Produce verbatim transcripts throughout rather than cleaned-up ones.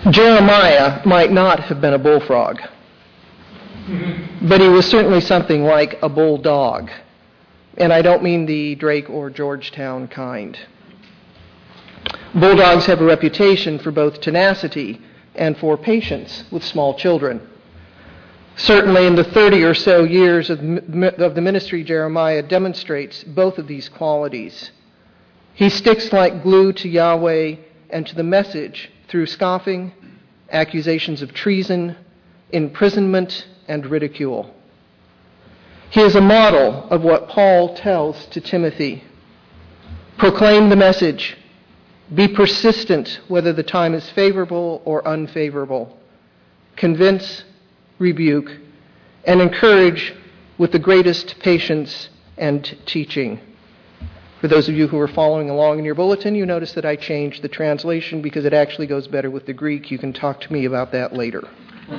Jeremiah might not have been a bullfrog, but he was certainly something like a bulldog. And I don't mean the Drake or Georgetown kind. Bulldogs have a reputation for both tenacity and for patience with small children. Certainly in the thirty or so years of, of the ministry, Jeremiah demonstrates both of these qualities. He sticks like glue to Yahweh and to the message through scoffing, accusations of treason, imprisonment, and ridicule. He is a model of what Paul tells to Timothy. Proclaim the message. Be persistent whether the time is favorable or unfavorable. Convince, rebuke, and encourage with the greatest patience and teaching. For those of you who are following along in your bulletin, you notice that I changed the translation because it actually goes better with the Greek. You can talk to me about that later.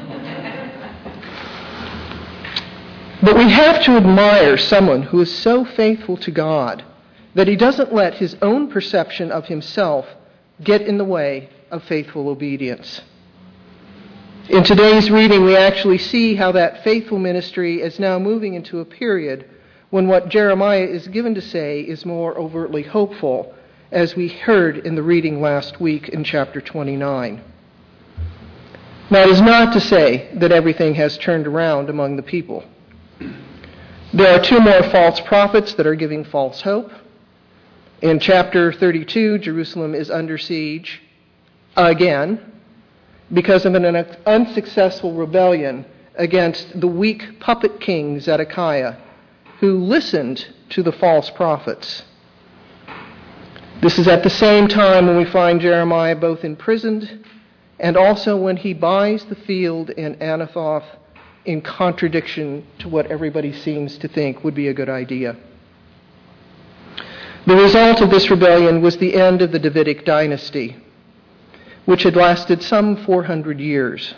But we have to admire someone who is so faithful to God that he doesn't let his own perception of himself get in the way of faithful obedience. In today's reading, we actually see how that faithful ministry is now moving into a period when what Jeremiah is given to say is more overtly hopeful, as we heard in the reading last week in chapter twenty-nine. Now, it is not to say that everything has turned around among the people. There are two more false prophets that are giving false hope. In chapter thirty-two, Jerusalem is under siege again because of an unsuccessful rebellion against the weak puppet king Zedekiah, who listened to the false prophets. This is at the same time when we find Jeremiah both imprisoned and also when he buys the field in Anathoth in contradiction to what everybody seems to think would be a good idea. The result of this rebellion was the end of the Davidic dynasty, which had lasted some four hundred years.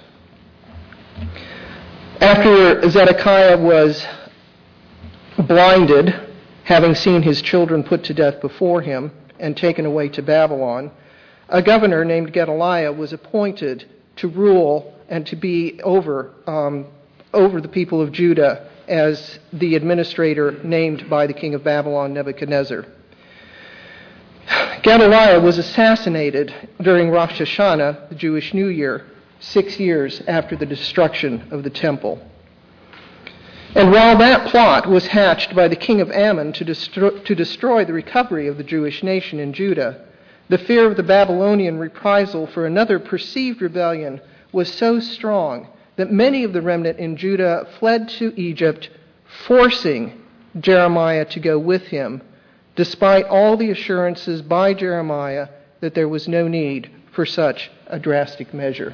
After Zedekiah was blinded, having seen his children put to death before him and taken away to Babylon, a governor named Gedaliah was appointed to rule and to be over um, over the people of Judah as the administrator named by the king of Babylon, Nebuchadnezzar. Gedaliah was assassinated during Rosh Hashanah, the Jewish New Year, six years after the destruction of the temple. And while that plot was hatched by the king of Ammon to destroy, to destroy the recovery of the Jewish nation in Judah, the fear of the Babylonian reprisal for another perceived rebellion was so strong that many of the remnant in Judah fled to Egypt, forcing Jeremiah to go with him, despite all the assurances by Jeremiah that there was no need for such a drastic measure.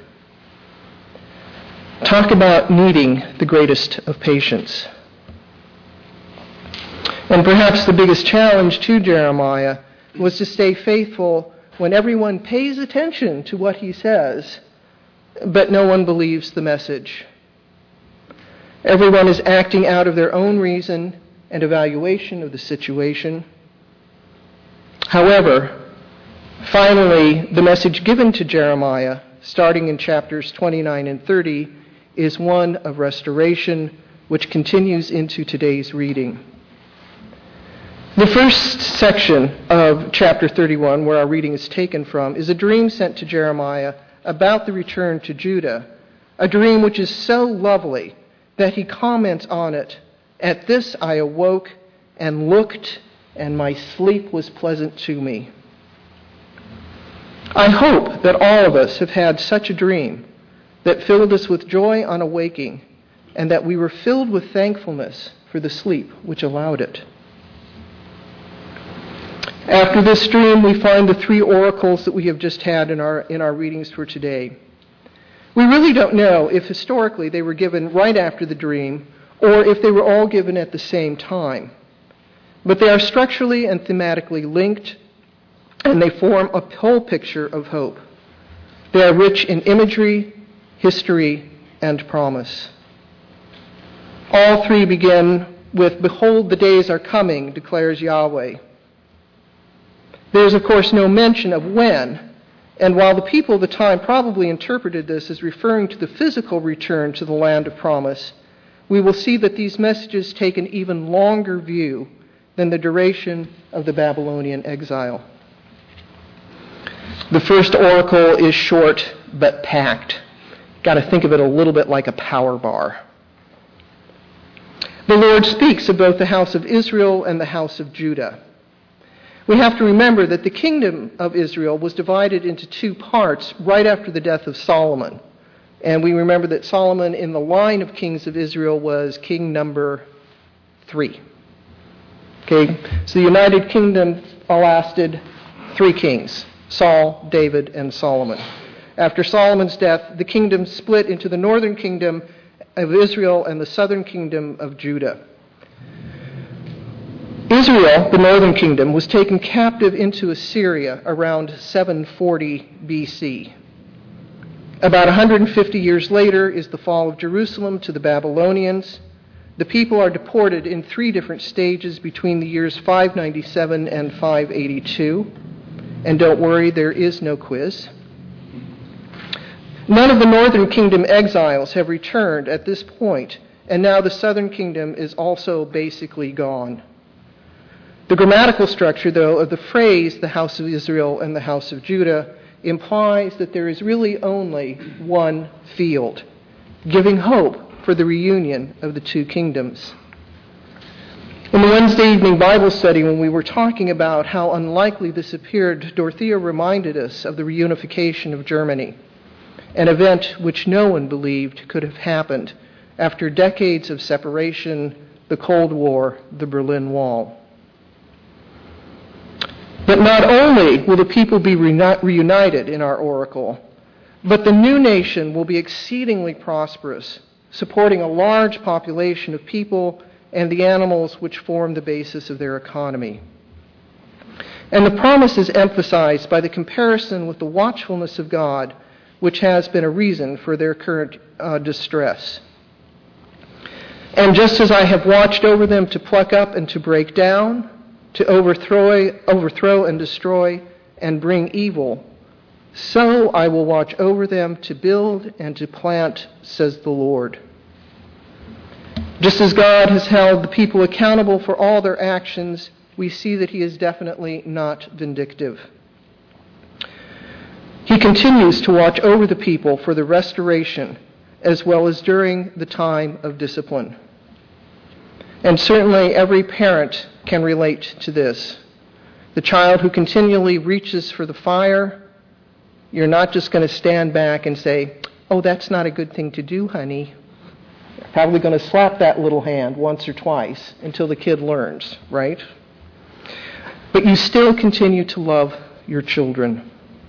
Talk about needing the greatest of patience. And perhaps the biggest challenge to Jeremiah was to stay faithful when everyone pays attention to what he says, but no one believes the message. Everyone is acting out of their own reason and evaluation of the situation. However, finally, the message given to Jeremiah, starting in chapters twenty-nine and thirty, is one of restoration, which continues into today's reading. The first section of chapter thirty-one, where our reading is taken from, is a dream sent to Jeremiah about the return to Judah, a dream which is so lovely that he comments on it, "At this I awoke and looked, and my sleep was pleasant to me." I hope that all of us have had such a dream that filled us with joy on awaking, and that we were filled with thankfulness for the sleep which allowed it. After this dream, we find the three oracles that we have just had in our in our readings for today. We really don't know if historically they were given right after the dream or if they were all given at the same time. But they are structurally and thematically linked, and they form a whole picture of hope. They are rich in imagery, history, and promise. All three begin with, "Behold, the days are coming, declares Yahweh." There is, of course, no mention of when, And while the people of the time probably interpreted this as referring to the physical return to the land of promise, we will see that these messages take an even longer view than the duration of the Babylonian exile. The first oracle is short but packed. Got to think of it a little bit like a power bar. The Lord speaks of both the house of Israel and the house of Judah. We have to remember that the kingdom of Israel was divided into two parts right after the death of Solomon. And we remember that Solomon, in the line of kings of Israel, was king number three. Okay, so the United Kingdom lasted three kings: Saul, David, and Solomon. After Solomon's death, the kingdom split into the northern kingdom of Israel and the southern kingdom of Judah. Israel, the northern kingdom, was taken captive into Assyria around seven forty B C. About one hundred fifty years later is the fall of Jerusalem to the Babylonians. The people are deported in three different stages between the years five ninety-seven and five eighty-two. And don't worry, there is no quiz. None of the northern kingdom exiles have returned at this point, and now the southern kingdom is also basically gone. The grammatical structure, though, of the phrase, the house of Israel and the house of Judah, implies that there is really only one field, giving hope for the reunion of the two kingdoms. In the Wednesday evening Bible study, when we were talking about how unlikely this appeared, Dorothea reminded us of the reunification of Germany, an event which no one believed could have happened after decades of separation, the Cold War, the Berlin Wall. But not only will the people be reunited in our oracle, but the new nation will be exceedingly prosperous, supporting a large population of people and the animals which form the basis of their economy. And the promise is emphasized by the comparison with the watchfulness of God, which has been a reason for their current uh, distress. And just as I have watched over them to pluck up and to break down, to overthrow, overthrow and destroy and bring evil, so I will watch over them to build and to plant, says the Lord. Just as God has held the people accountable for all their actions, we see that he is definitely not vindictive. He continues to watch over the people for the restoration as well as during the time of discipline. And certainly every parent can relate to this. The child who continually reaches for the fire, you're not just going to stand back and say, "Oh, that's not a good thing to do, honey." You're probably going to slap that little hand once or twice until the kid learns, right? But you still continue to love your children.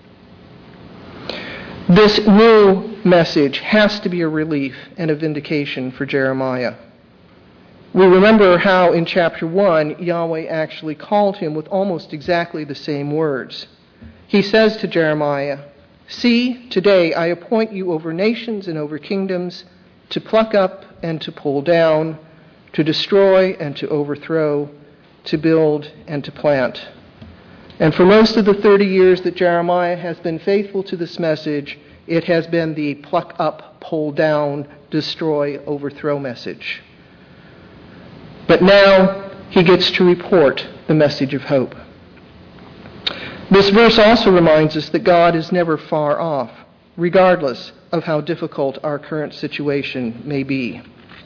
This new message has to be a relief and a vindication for Jeremiah. We remember how in chapter one, Yahweh actually called him with almost exactly the same words. He says to Jeremiah, "See, today I appoint you over nations and over kingdoms, to pluck up and to pull down, to destroy and to overthrow, to build and to plant." And for most of the thirty years that Jeremiah has been faithful to this message, it has been the pluck up, pull down, destroy, overthrow message. But now he gets to report the message of hope. This verse also reminds us that God is never far off, regardless of how difficult our current situation may be.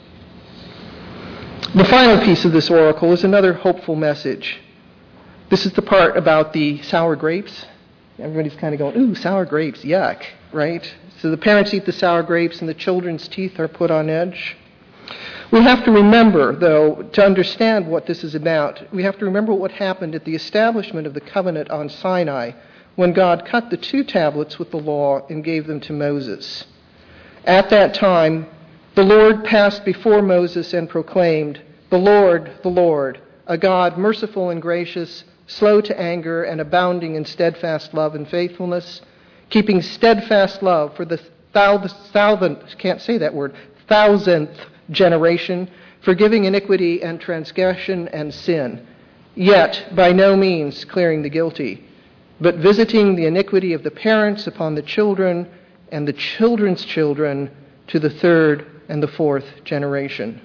The final piece of this oracle is another hopeful message. This is the part about the sour grapes. Everybody's kind of going, "Ooh, sour grapes, yuck," right? So the parents eat the sour grapes and the children's teeth are put on edge. We have to remember, though, to understand what this is about, we have to remember what happened at the establishment of the covenant on Sinai when God cut the two tablets with the law and gave them to Moses. At that time, the Lord passed before Moses and proclaimed, "The Lord, the Lord, a God merciful and gracious, slow to anger and abounding in steadfast love and faithfulness, keeping steadfast love for the thousandth, can't say that word, thousandth generation, forgiving iniquity and transgression and sin, yet by no means clearing the guilty, but visiting the iniquity of the parents upon the children and the children's children to the third and the fourth generation.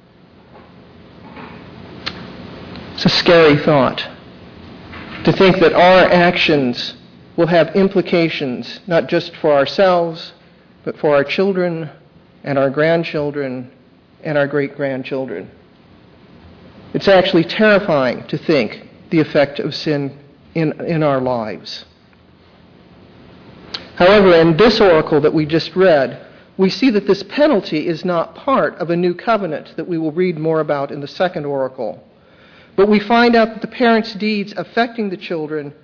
It's a scary thought to think that our actions will have implications not just for ourselves, but for our children and our grandchildren and our great-grandchildren. It's actually terrifying to think the effect of sin in, in our lives. However, in this oracle that we just read, we see that this penalty is not part of a new covenant that we will read more about in the second oracle. But we find out that the parents' deeds affecting the children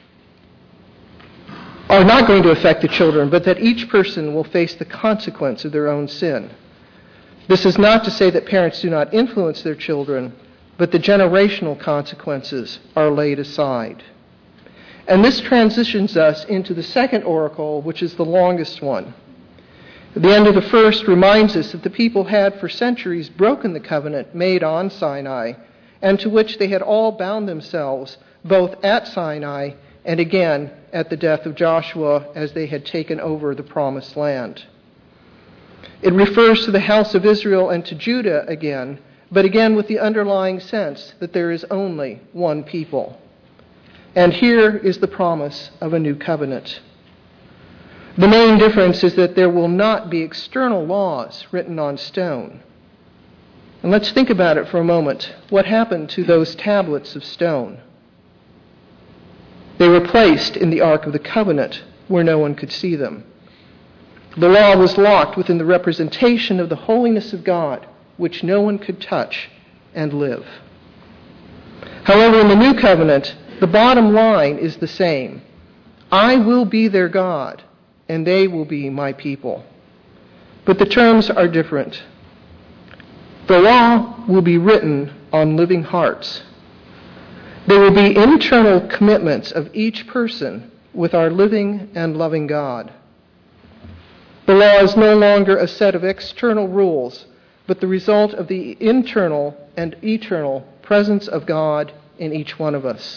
are not going to affect the children, but that each person will face the consequence of their own sin. This is not to say that parents do not influence their children, but the generational consequences are laid aside. And this transitions us into the second oracle, which is the longest one. The end of the first reminds us that the people had for centuries broken the covenant made on Sinai, and to which they had all bound themselves, both at Sinai and again at the death of Joshua as they had taken over the promised land. It refers to the house of Israel and to Judah again, but again with the underlying sense that there is only one people. And here is the promise of a new covenant. The main difference is that there will not be external laws written on stone. And let's think about it for a moment. What happened to those tablets of stone? They were placed in the Ark of the Covenant where no one could see them. The law was locked within the representation of the holiness of God, which no one could touch and live. However, in the new covenant, the bottom line is the same. I will be their God, and they will be my people. But the terms are different. The law will be written on living hearts. There will be internal commitments of each person with our living and loving God. The law is no longer a set of external rules, but the result of the internal and eternal presence of God in each one of us.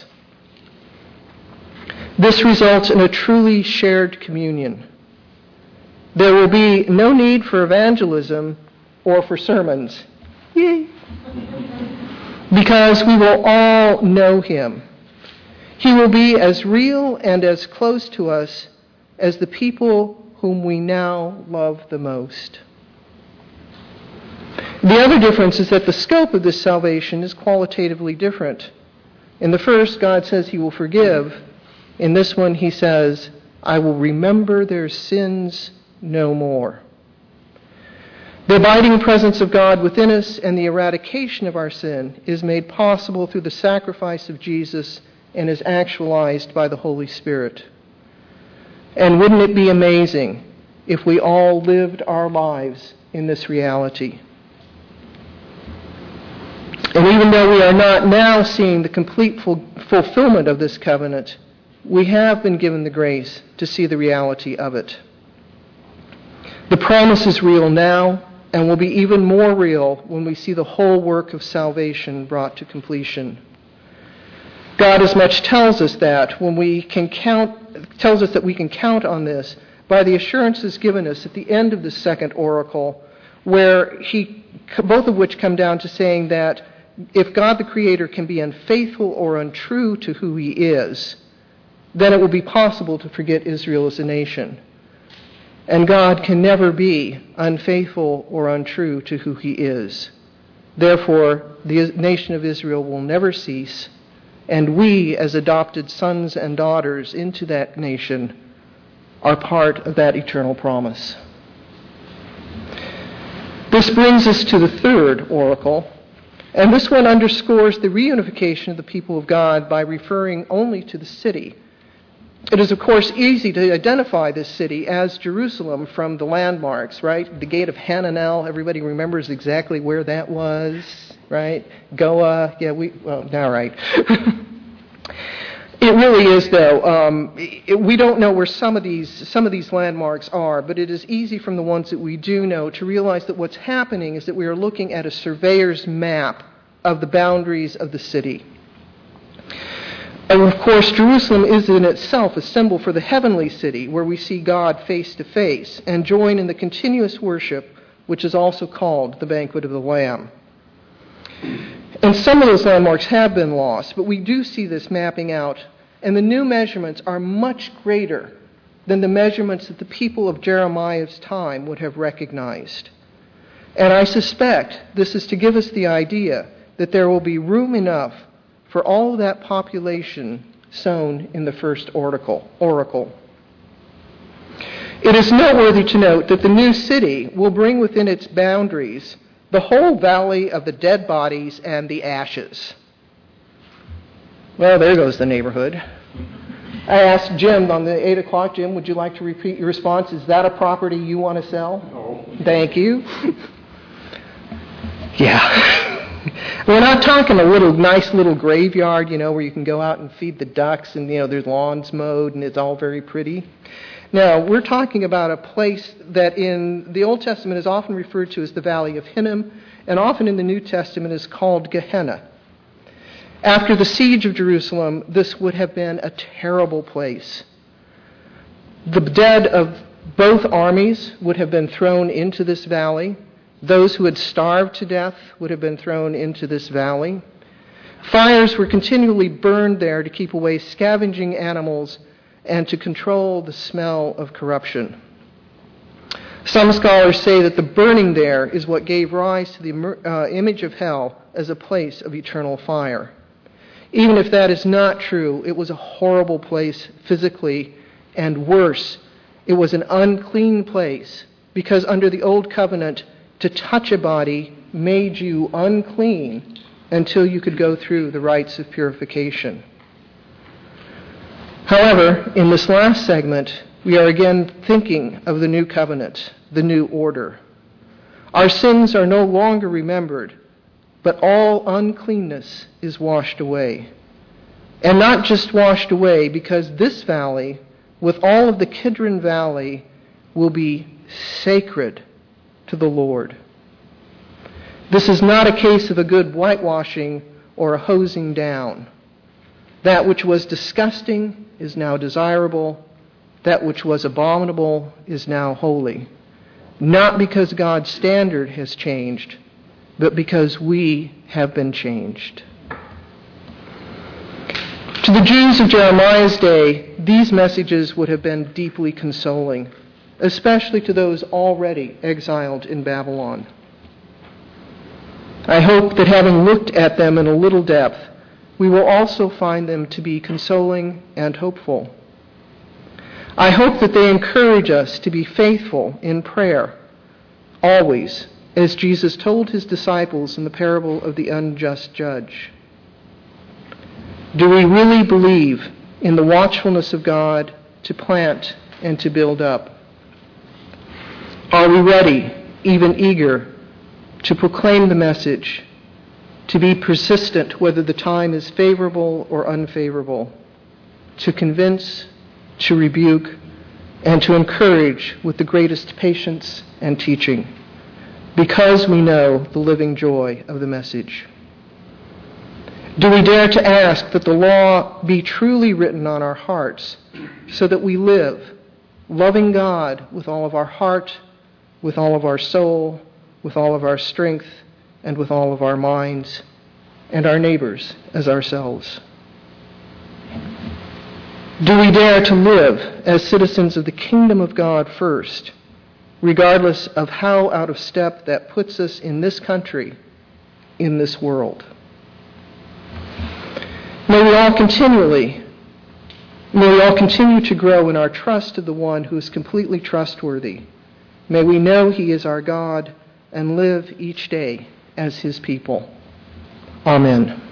This results in a truly shared communion. There will be no need for evangelism or for sermons. Yay! Because we will all know him. He will be as real and as close to us as the people whom we now love the most. The other difference is that the scope of this salvation is qualitatively different. In the first, God says he will forgive. In this one, he says, I will remember their sins no more. The abiding presence of God within us and the eradication of our sin is made possible through the sacrifice of Jesus and is actualized by the Holy Spirit. And wouldn't it be amazing if we all lived our lives in this reality? And even though we are not now seeing the complete ful- fulfillment of this covenant, we have been given the grace to see the reality of it. The promise is real now and will be even more real when we see the whole work of salvation brought to completion. God as much tells us that when we can count, tells us that we can count on this by the assurances given us at the end of the second oracle, where he, both of which come down to saying that if God the Creator can be unfaithful or untrue to who he is, then it will be possible to forget Israel as a nation. And God can never be unfaithful or untrue to who he is. Therefore, the nation of Israel will never cease, and we, as adopted sons and daughters into that nation, are part of that eternal promise. This brings us to the third oracle, and this one underscores the reunification of the people of God by referring only to the city. It is, of course, easy to identify this city as Jerusalem from the landmarks, right? The Gate of Hananel, everybody remembers exactly where that was, right? Goa, yeah, we, well, all right. It really is, though. Um, it, we don't know where some of these some of these landmarks are, but it is easy from the ones that we do know to realize that what's happening is that we are looking at a surveyor's map of the boundaries of the city. And of course, Jerusalem is in itself a symbol for the heavenly city where we see God face to face and join in the continuous worship which is also called the Banquet of the Lamb. And some of those landmarks have been lost, but we do see this mapping out, and the new measurements are much greater than the measurements that the people of Jeremiah's time would have recognized. And I suspect this is to give us the idea that there will be room enough for all of that population sown in the first oracle. oracle. It is noteworthy to note that the new city will bring within its boundaries the whole valley of the dead bodies and the ashes. Well, there goes the neighborhood. I asked Jim on the eight o'clock, Jim, would you like to repeat your response? Is that a property you want to sell? No. Thank you. Yeah. We're not talking a little nice little graveyard, you know, where you can go out and feed the ducks and, you know, there's lawns mowed and it's all very pretty. Now, we're talking about a place that in the Old Testament is often referred to as the Valley of Hinnom, and often in the New Testament is called Gehenna. After the siege of Jerusalem, this would have been a terrible place. The dead of both armies would have been thrown into this valley. Those who had starved to death would have been thrown into this valley. Fires were continually burned there to keep away scavenging animals and to control the smell of corruption. Some scholars say that the burning there is what gave rise to the uh, image of hell as a place of eternal fire. Even if that is not true, it was a horrible place physically, and worse, it was an unclean place, because under the Old Covenant, to touch a body made you unclean until you could go through the rites of purification. However, in this last segment, we are again thinking of the new covenant, the new order. Our sins are no longer remembered, but all uncleanness is washed away. And not just washed away, because this valley, with all of the Kidron Valley, will be sacred to the Lord. This is not a case of a good whitewashing or a hosing down. That which was disgusting is now desirable. That which was abominable is now holy. Not because God's standard has changed, but because we have been changed. To the Jews of Jeremiah's day, these messages would have been deeply consoling, especially to those already exiled in Babylon. I hope that having looked at them in a little depth, we will also find them to be consoling and hopeful. I hope that they encourage us to be faithful in prayer, always, as Jesus told his disciples in the parable of the unjust judge. Do we really believe in the watchfulness of God to plant and to build up? Are we ready, even eager, to proclaim the message, to be persistent whether the time is favorable or unfavorable, to convince, to rebuke, and to encourage with the greatest patience and teaching, because we know the living joy of the message? Do we dare to ask that the law be truly written on our hearts so that we live loving God with all of our heart, with all of our soul, with all of our strength, and with all of our minds, and our neighbors as ourselves? Do we dare to live as citizens of the kingdom of God first, regardless of how out of step that puts us in this country, in this world? May we all continually, may we all continue to grow in our trust of the one who is completely trustworthy. May we know he is our God and live each day as his people. Amen.